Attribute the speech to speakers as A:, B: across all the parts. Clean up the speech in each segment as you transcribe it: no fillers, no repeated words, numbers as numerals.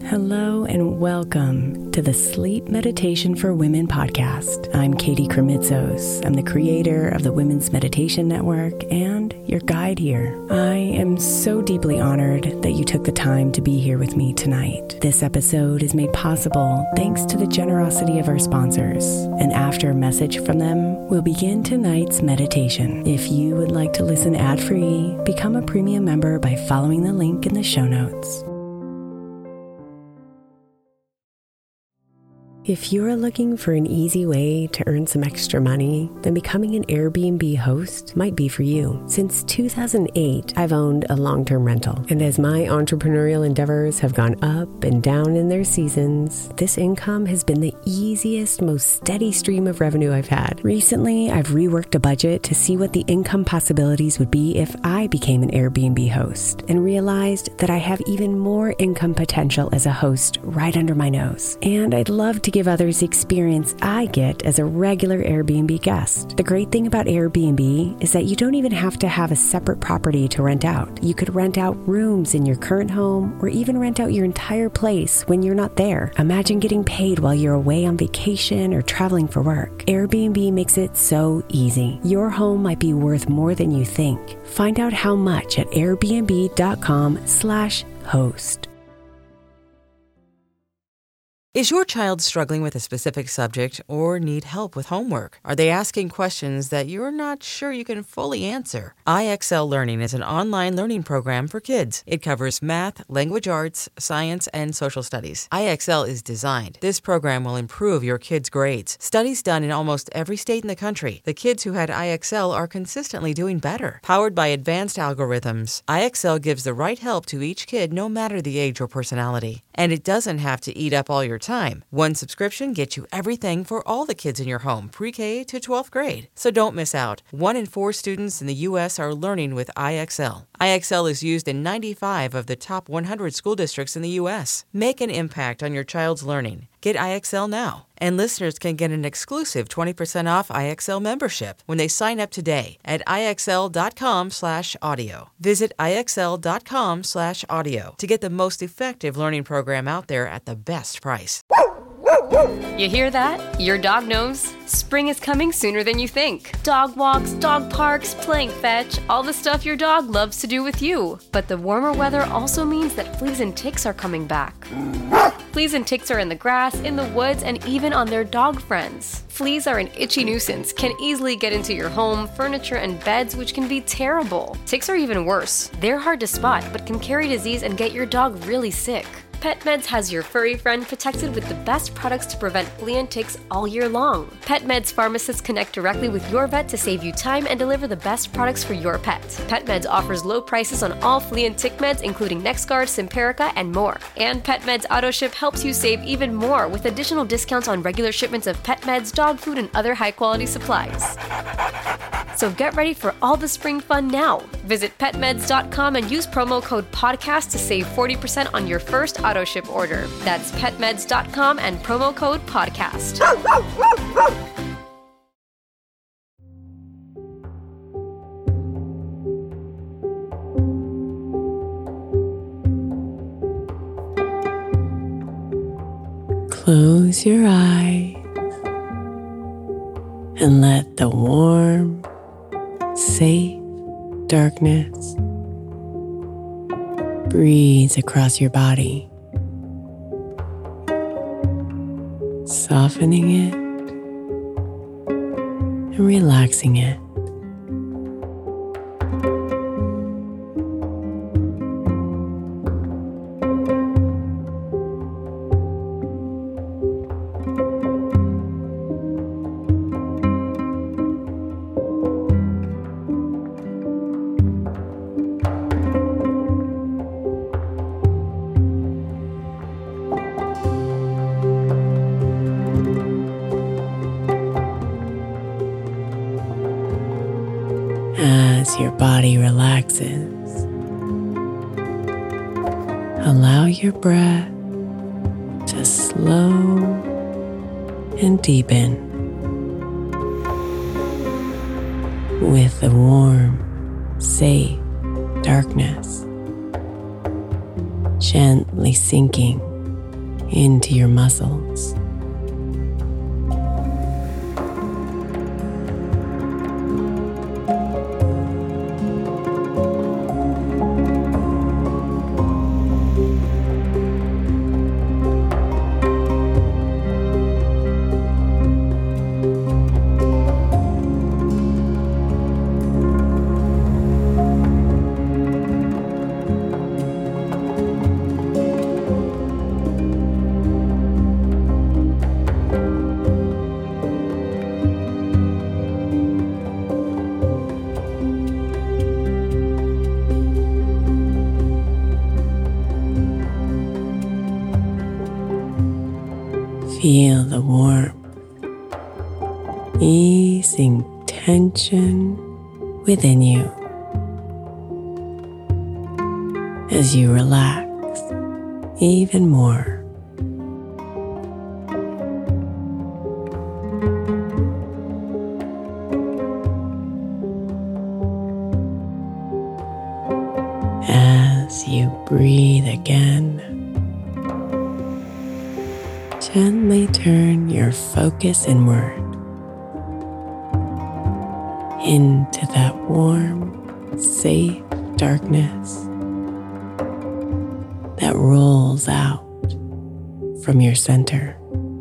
A: Hello and welcome to the Sleep Meditation for Women podcast. I'm Katie Kremitzos. I'm the creator of the Women's Meditation Network and your guide here. I am so deeply honored that you took the time to be here with me tonight. This episode is made possible thanks to the generosity of our sponsors. And after a message from them, we'll begin tonight's meditation. If you would like to listen ad-free, become a premium member by following the link in the show notes. If you're looking for an easy way to earn some extra money, then becoming an Airbnb host might be for you. Since 2008, I've owned a long-term rental. And as my entrepreneurial endeavors have gone up and down in their seasons, this income has been the easiest, most steady stream of revenue I've had. Recently, I've reworked a budget to see what the income possibilities would be if I became an Airbnb host, and realized that I have even more income potential as a host right under my nose. And I'd love to give others the experience I get as a regular Airbnb guest. The great thing about Airbnb is that you don't even have to have a separate property to rent out. You could rent out rooms in your current home or even rent out your entire place when you're not there. Imagine getting paid while you're away on vacation or traveling for work. Airbnb makes it so easy. Your home might be worth more than you think. Find out how much at airbnb.com/host.
B: Is your child struggling with a specific subject or need help with homework? Are they asking questions that you're not sure you can fully answer? IXL Learning is an online learning program for kids. It covers math, language arts, science, and social studies. IXL is designed. This program will improve your kids' grades. Studies done in almost every state in the country. The kids who had IXL are consistently doing better. Powered by advanced algorithms, IXL gives the right help to each kid no matter the age or personality. And it doesn't have to eat up all your time. One subscription gets you everything for all the kids in your home, pre-K to 12th grade. So don't miss out. 1 in 4 students in the U.S. are learning with IXL. IXL is used in 95 of the top 100 school districts in the U.S. Make an impact on your child's learning. Get IXL now. And listeners can get an exclusive 20% off IXL membership when they sign up today at IXL.com/audio. Visit IXL.com/audio to get the most effective learning program out there at the best price.
C: You hear that? Your dog knows. Spring is coming sooner than you think. Dog walks, dog parks, playing fetch, all the stuff your dog loves to do with you. But the warmer weather also means that fleas and ticks are coming back. Fleas and ticks are in the grass, in the woods, and even on their dog friends. Fleas are an itchy nuisance, can easily get into your home, furniture, and beds, which can be terrible. Ticks are even worse. They're hard to spot, but can carry disease and get your dog really sick. PetMeds has your furry friend protected with the best products to prevent flea and ticks all year long. PetMeds pharmacists connect directly with your vet to save you time and deliver the best products for your pet. PetMeds offers low prices on all flea and tick meds, including NexGard, Simparica, and more. And PetMeds AutoShip helps you save even more with additional discounts on regular shipments of pet meds, dog food, and other high-quality supplies. So get ready for all the spring fun now. Visit petmeds.com and use promo code PODCAST to save 40% on your first AutoShip order. That's petmeds.com and promo code PODCAST.
A: Close your eyes and let the warm, safe darkness breeze across your body, softening it and relaxing it. As your body relaxes, allow your breath to slow and deepen with the warm, safe darkness gently sinking into your muscles. Feel the warmth, easing tension within you as you relax even more. As you breathe again, gently turn your focus inward into that warm, safe darkness that rolls out from your center.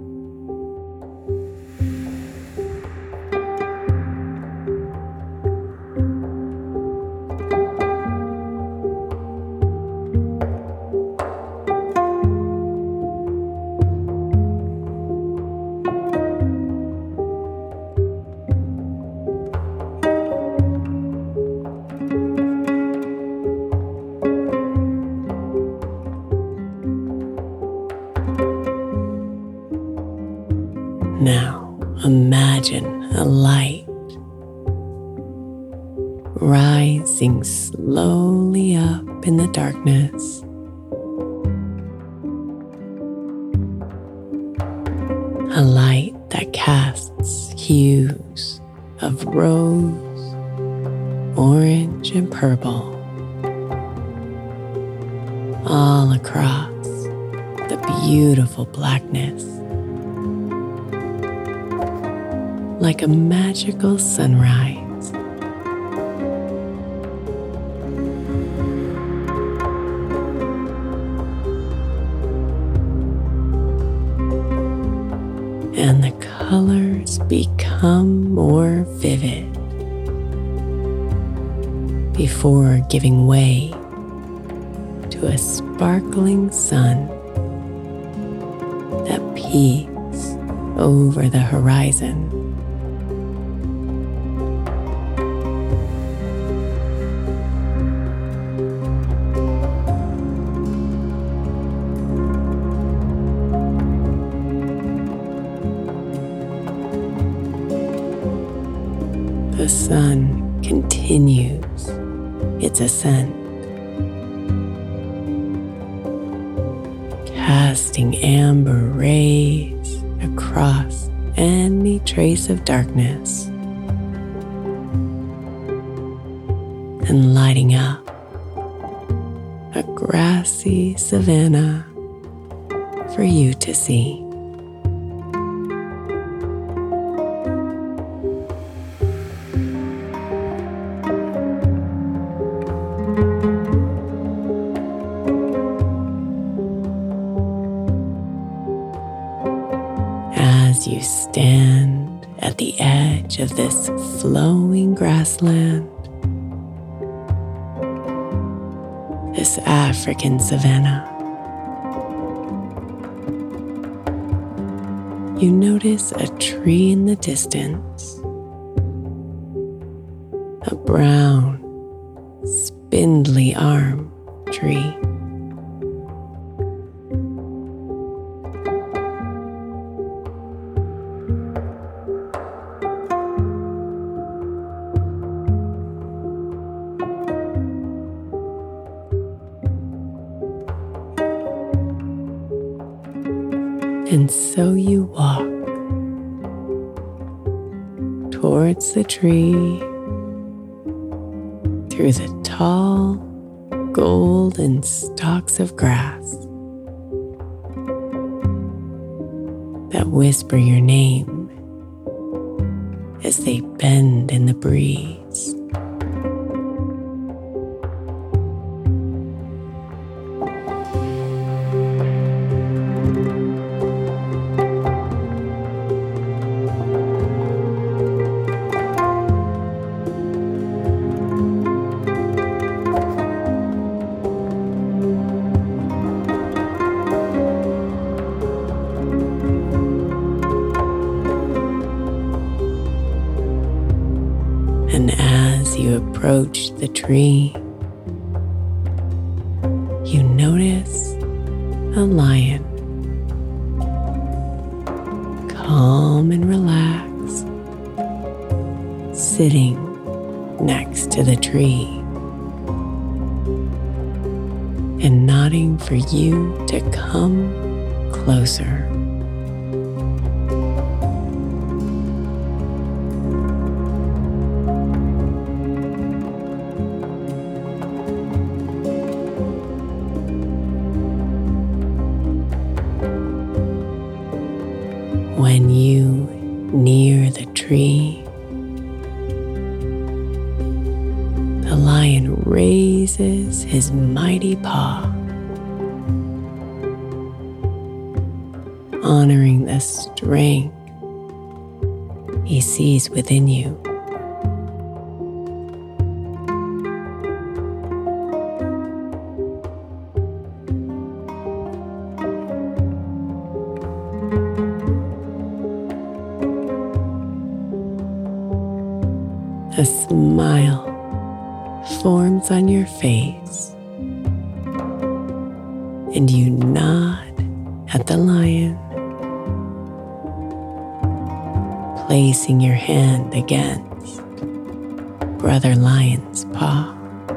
A: Now imagine a light rising slowly up in the darkness. A light that casts hues of rose, orange, and purple all across the beautiful blackness, like a magical sunrise. And the colors become more vivid before giving way to a sparkling sun that peeks over the horizon. The sun continues its ascent, casting amber rays across any trace of darkness and lighting up a grassy savanna for you to see. As you stand at the edge of this flowing grassland, this African savanna, you notice a tree in the distance, a brown, spindly arm tree. And so you walk towards the tree, through the tall, golden stalks of grass, whisper your name as they bend in the breeze. And as you approach the tree, you notice a lion, calm and relaxed, sitting next to the tree and nodding for you to come closer. When you near the tree, the lion raises his mighty paw, honoring the strength he sees within you. A smile forms on your face, and you nod at the lion, placing your hand against Brother Lion's paw.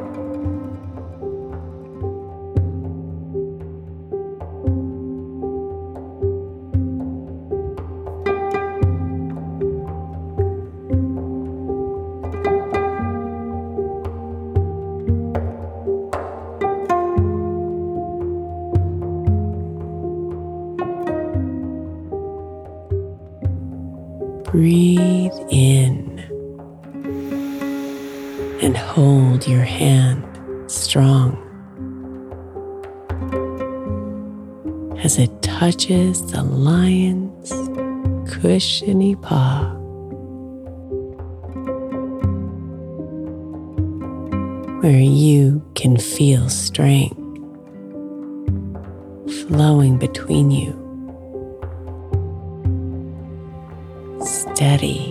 A: Breathe in and hold your hand strong as it touches the lion's cushiony paw. Where you can feel strength flowing between you. Steady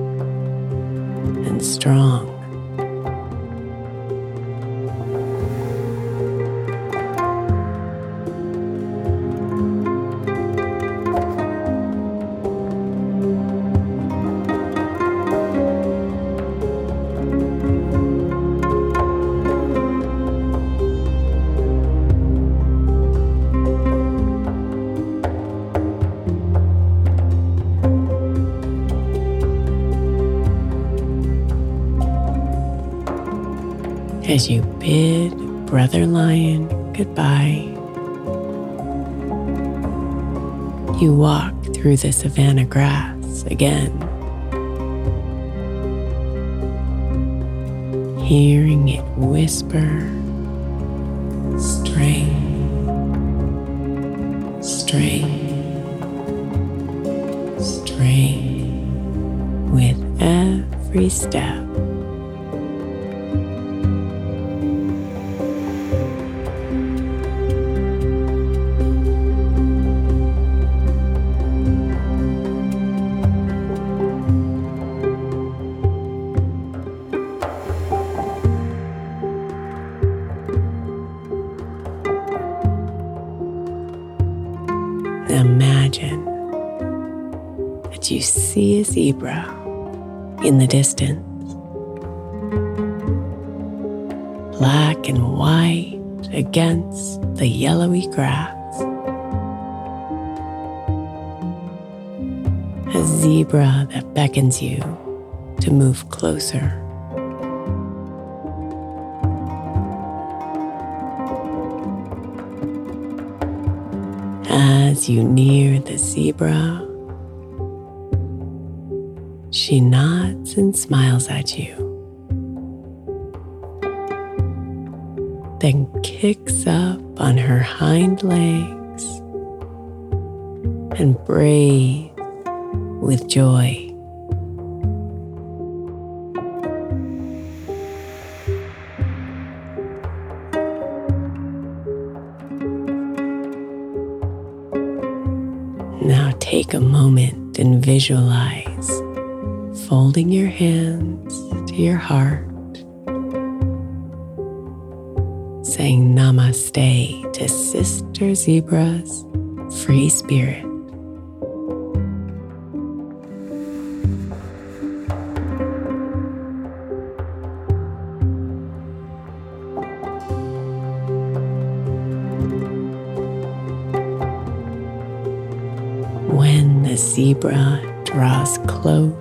A: and strong. As you bid Brother Lion goodbye, you walk through the savanna grass again, hearing it whisper, strength, strength, strength with every step. Imagine that you see a zebra in the distance, black and white against the yellowy grass. A zebra that beckons you to move closer. As you near the zebra, She nods and smiles at you, then kicks up on her hind legs and brays with joy. Now take a moment and visualize folding your hands to your heart, saying namaste to Sister Zebra's free spirit. When the zebra draws close,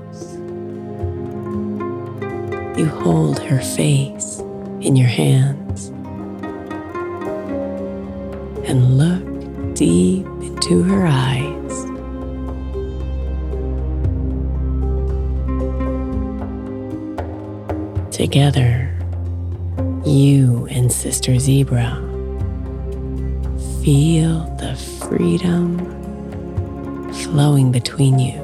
A: you hold her face in your hands and look deep into her eyes. Together, you and Sister Zebra feel the freedom flowing between you,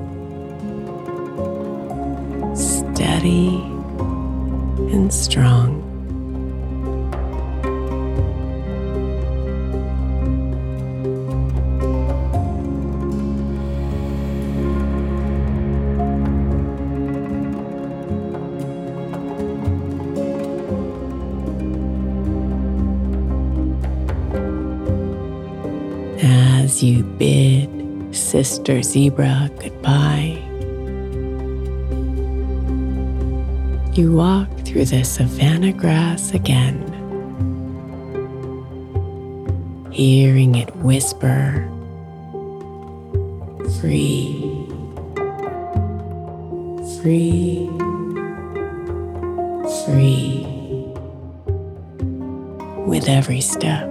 A: steady and strong. As you bid Sister Zebra goodbye, you walk through the savanna grass again, hearing it whisper, free, free, free, with every step.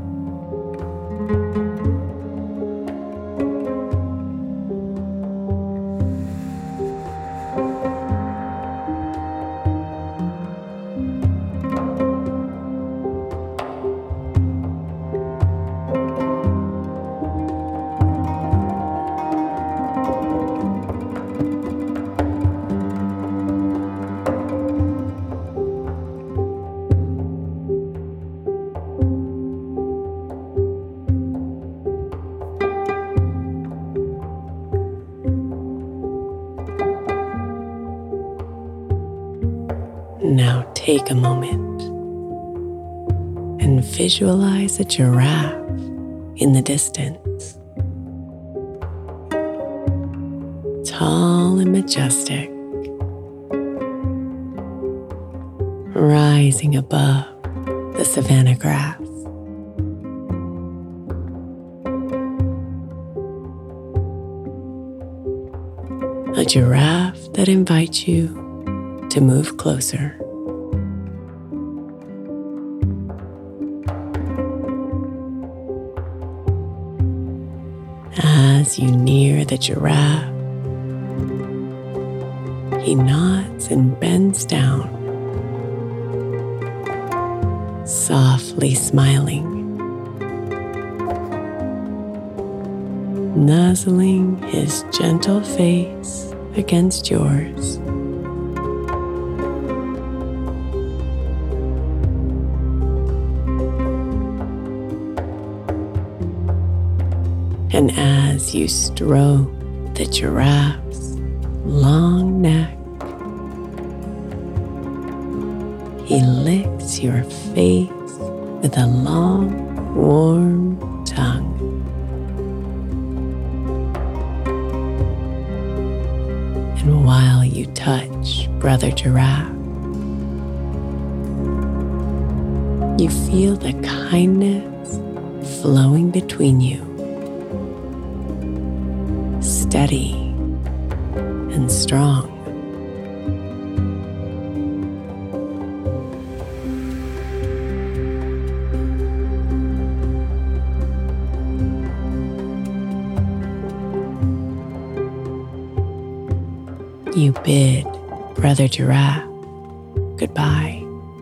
A: Now take a moment and visualize a giraffe in the distance, tall and majestic, rising above the savanna grass. A giraffe that invites you to move closer. As you near the giraffe, he nods and bends down, softly smiling, nuzzling his gentle face against yours. And as you stroke the giraffe's long neck, he licks your face with a long, warm tongue. And while you touch Brother Giraffe, you feel the kindness flowing between you, steady and strong. You bid Brother Giraffe goodbye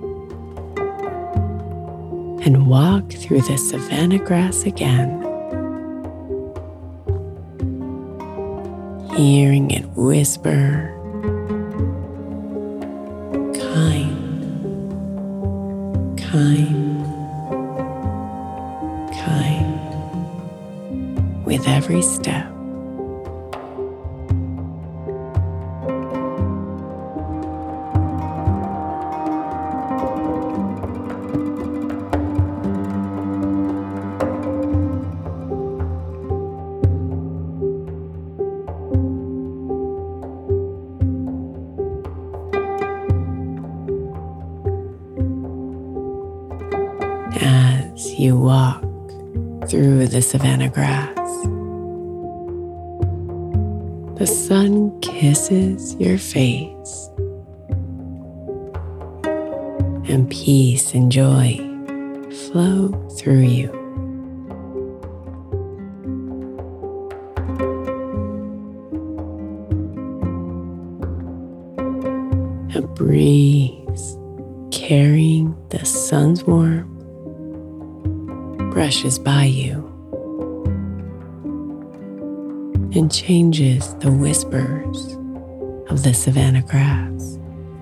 A: and walk through the savanna grass again, hearing it whisper, kind, kind, kind, with every step. As you walk through the savanna grass, the sun kisses your face, and peace and joy flow through you. A breeze carrying the sun's warmth brushes by you and changes the whispers of the savanna grass.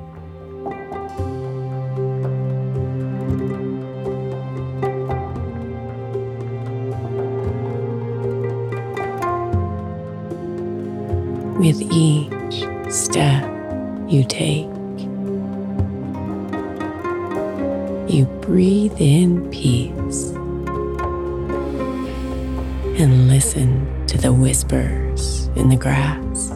A: With each step you take, you breathe in peace and listen to the whispers in the grass.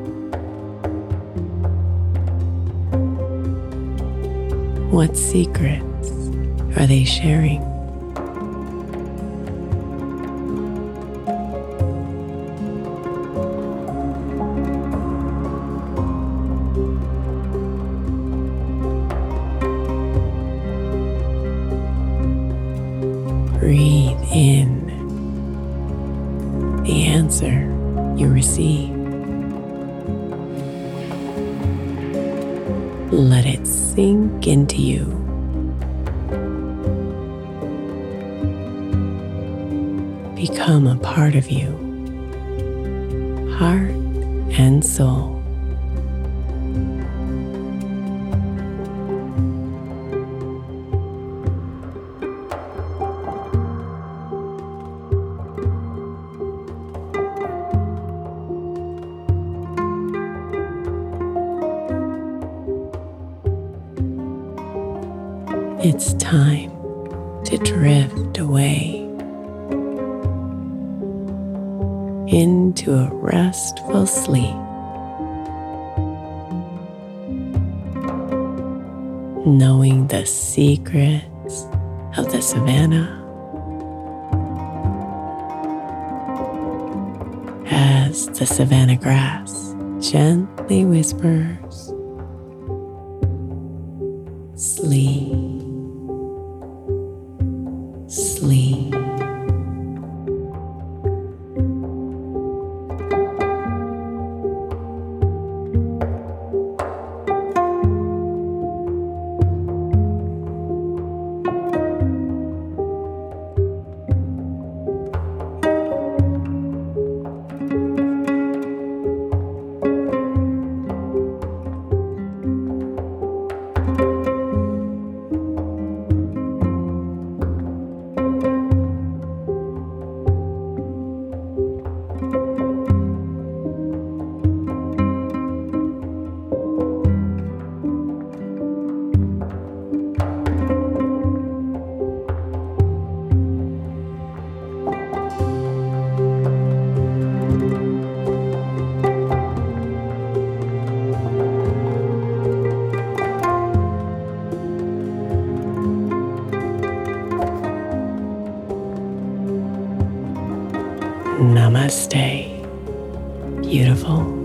A: What secrets are they sharing? Breathe in the answer you receive. Let it sink into you. Become a part of you, heart and soul. It's time to drift away into a restful sleep, knowing the secrets of the savanna as the savanna grass gently whispers, sleep. Sleep. Namaste, beautiful.